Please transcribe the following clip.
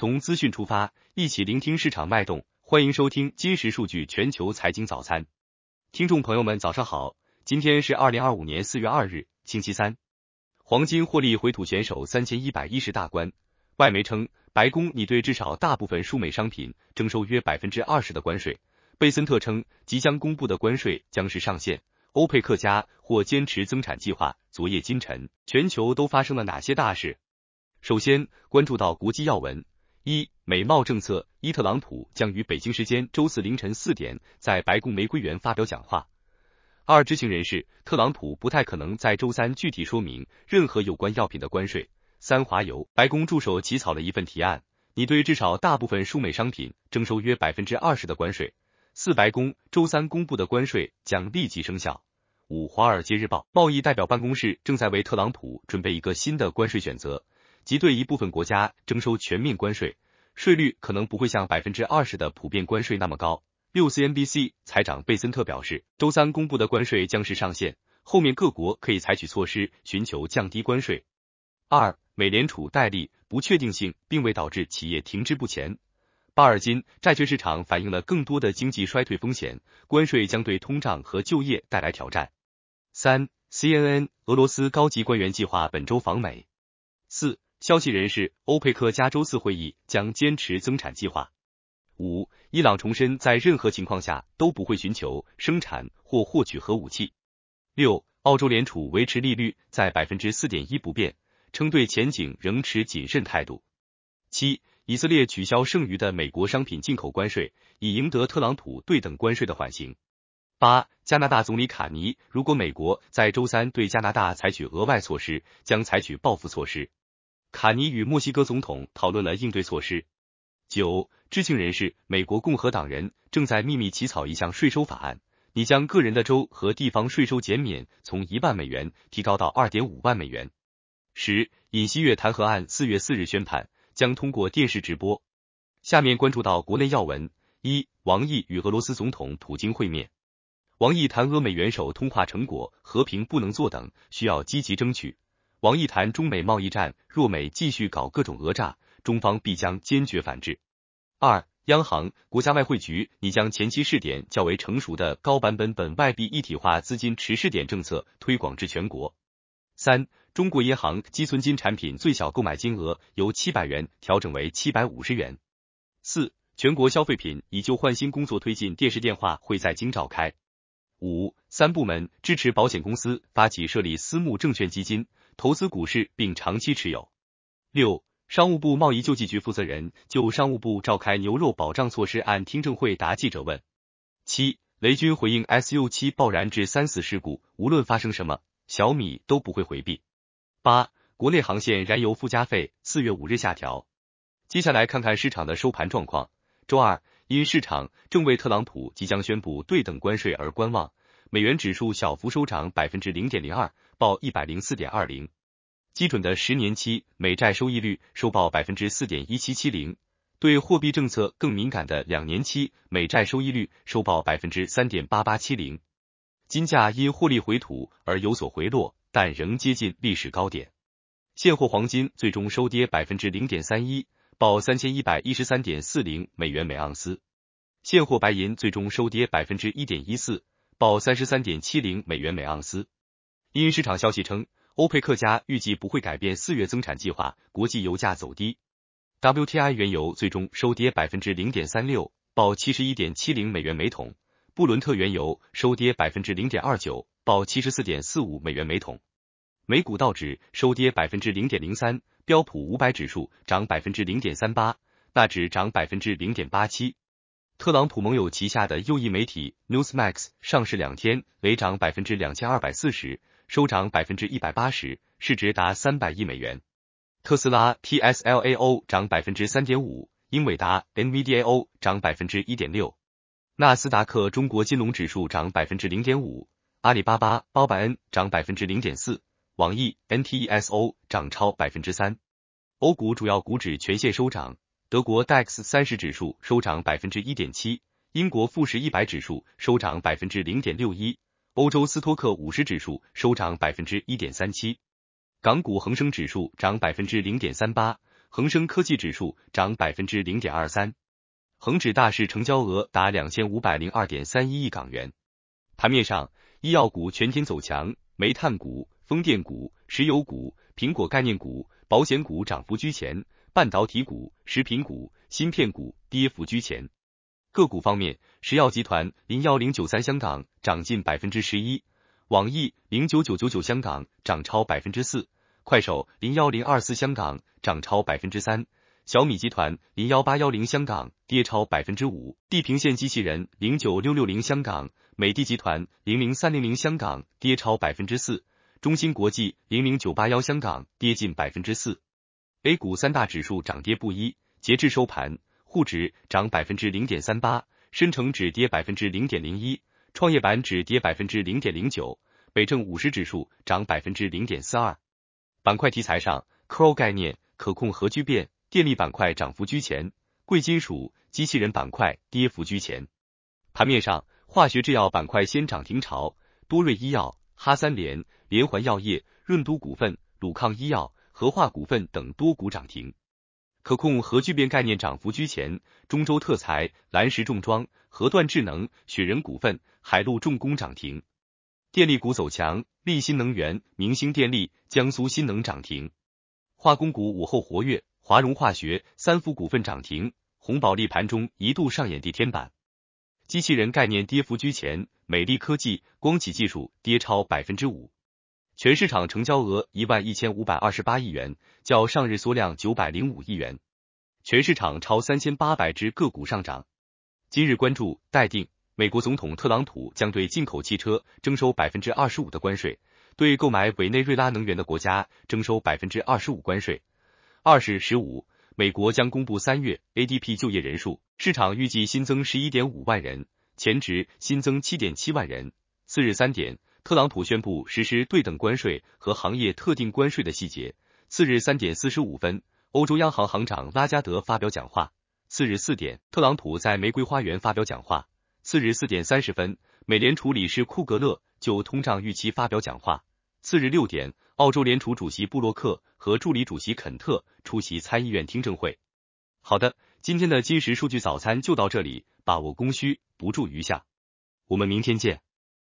从资讯出发，一起聆听市场脉动。欢迎收听今时数据全球财经早餐。听众朋友们早上好，今天是2025年4月2日，星期三。黄金获利回吐选手3110大关。外媒称，白宫拟对至少大部分输美商品征收约 20% 的关税。贝森特称，即将公布的关税将是上限。欧佩克加或坚持增产计划。昨夜今晨，全球都发生了哪些大事？首先关注到国际要闻。美贸政策，特朗普将于北京时间周四凌晨4点在白宫玫瑰园发表讲话。知情人士，特朗普不太可能在周三具体说明任何有关药品的关税。华油，白宫助手起草了一份提案，拟对至少大部分输美商品征收约 20% 的关税。白宫周三公布的关税将立即生效。华尔街日报，贸易代表办公室正在为特朗普准备一个新的关税选择，即对一部分国家征收全面关税，税率可能不会像 20% 的普遍关税那么高。CNBC 财长贝森特表示，周三公布的关税将是上限，后面各国可以采取措施寻求降低关税。美联储怠利，不确定性并未导致企业停滞不前。巴尔金债券市场反映了更多的经济衰退风险，关税将对通胀和就业带来挑战。CNN 俄罗斯高级官员计划本周访美。消息人士，欧佩克加周四会议将坚持增产计划。伊朗重申在任何情况下都不会寻求生产或获取核武器。澳洲联储维持利率在 4.1% 不变，称对前景仍持谨慎态度。以色列取消剩余的美国商品进口关税，以赢得特朗普对等关税的缓刑。加拿大总理卡尼，如果美国在周三对加拿大采取额外措施，将采取报复措施。卡尼与墨西哥总统讨论了应对措施。知情人士，美国共和党人正在秘密起草一项税收法案，拟将个人的州和地方税收减免从$1万提高到$2.5万。尹锡悦弹劾案4月4日宣判，将通过电视直播。下面关注到国内要闻。王毅与俄罗斯总统普京会面。王毅谈俄美元首通话成果，和平不能坐等，需要积极争取。王毅谈中美贸易战，若美继续搞各种讹诈，中方必将坚决反制。央行，国家外汇局拟将前期试点较为成熟的高版本本外币一体化资金池试点政策推广至全国。中国银行积存金产品最小购买金额由700元调整为750元。全国消费品以旧换新工作推进电视电话会在京召开。3部门支持保险公司发起设立私募证券基金，投资股市并长期持有。商务部贸易救济局负责人就商务部召开牛肉保障措施案听证会答记者问。雷军回应 Su7 爆燃致3死事故，无论发生什么，小米都不会回避。国内航线燃油附加费4月5日下调。接下来看看市场的收盘状况。周二，因市场正为特朗普即将宣布对等关税而观望，美元指数小幅收涨 0.02%， 报 104.20。基准的10年期美债收益率收报 4.1770%， 对货币政策更敏感的2年期美债收益率收报 3.8870%。金价因获利回吐而有所回落，但仍接近历史高点。现货黄金最终收跌 0.31%， 报 3113.40美元每盎司。现货白银最终收跌 1.14%， 报 33.70美元每盎司。因市场消息称，欧佩克加预计不会改变4月增产计划，国际油价走低。WTI 原油最终收跌 0.36%， 报 71.70美元每桶。布伦特原油收跌 0.29%， 报 74.45美元每桶。美股道指收跌 0.03%， 标普500指数涨 0.38%， 纳指涨 0.87%。特朗普盟友旗下的右翼媒体 Newsmax 上市2天累涨 2240%， 收涨 180%， 市值达300亿美元。特斯拉 TSLAO 涨 3.5%， 英伟达 NVDAO 涨 1.6%。纳斯达克中国金融指数涨 0.5%， 阿里巴巴、包拜恩涨 0.4%， 网易 NTESO 涨超 3%。欧股主要股指全线收涨，德国 DAX 30指数收涨 1.7%， 英国富时100指数收涨 0.61%， 欧洲斯托克50指数收涨 1.37%。港股恒生指数涨 0.38%， 恒生科技指数涨 0.23%。恒指大市成交额达 2502.31 亿港元。盘面上，医药股全天走强，煤炭股、风电股、石油股、苹果概念股、保险股涨幅居前，半导体股、食品股、芯片股跌幅居前。个股方面，石药集团01093香港涨近 11%， 网易09999香港涨超 4%， 快手01024香港涨超 3%， 小米集团01810香港跌超 5%， 地平线机器人09660香港、美的集团00300香港跌超 4%， 中芯国际00981香港跌近 4%。 A 股三大指数涨跌不一，截至收盘，沪指涨 0.38%， 深成指跌 0.01%， 创业板指跌 0.09%， 北证50指数涨 0.42%。 板块题材上 ，Crow 概念、可控核聚变、电力板块涨幅居前，贵金属、机器人板块跌幅居前。盘面上，化学制药板块先涨停潮，多瑞医药、哈三联、联环药业、润都股份、鲁抗医药、和化股份等多股涨停。可控核聚变概念涨幅居前，中州特材、蓝石重装、核段智能、雪人股份、海陆重工涨停。电力股走强，力新能源、明星电力、江苏新能涨停。化工股午后活跃，华融化学、三福股份涨停，红宝利盘中一度上演地天板。机器人概念跌幅居前，美丽科技、光启技术跌超 5%。全市场成交额11528亿元，较上日缩量905亿元。全市场超3800只个股上涨。今日关注待定，美国总统特朗普将对进口汽车征收 25% 的关税，对购买委内瑞拉能源的国家征收 25% 关税。20、15，美国将公布3月 ADP 就业人数，市场预计新增 11.5 万人，前值新增 7.7 万人。次日3点，特朗普宣布实施对等关税和行业特定关税的细节。次日3点45分，欧洲央行行长拉加德发表讲话。次日4点，特朗普在玫瑰花园发表讲话。次日4点30分，美联储理事库格勒就通胀预期发表讲话。次日6点，澳洲联储主席布洛克和助理主席肯特出席参议院听证会。好的，今天的今时数据早餐就到这里，把握供需，不助余下。我们明天见。